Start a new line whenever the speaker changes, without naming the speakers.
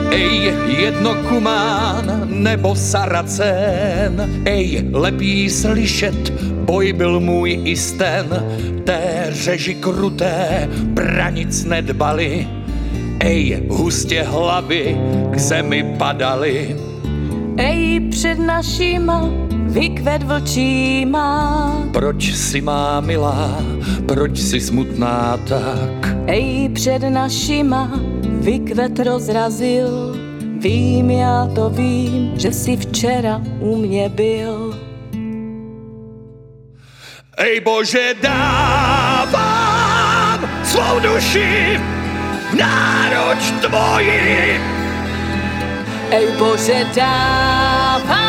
Ej, jednokumán nebo Saracen, ej, lepí slyšet, boj byl můj i sten, té řeži kruté pranic nedbali, ej, hustě hlavy k zemi padaly.
Ej, před našima vykvet vlčíma.
Proč si má milá, proč si smutná tak?
Ej, před našima vykvet rozrazil. Vím, já to vím, že jsi včera u mě byl.
Ej Bože, dávám svou duši v náruč tvoji.
Ej Bože, dávám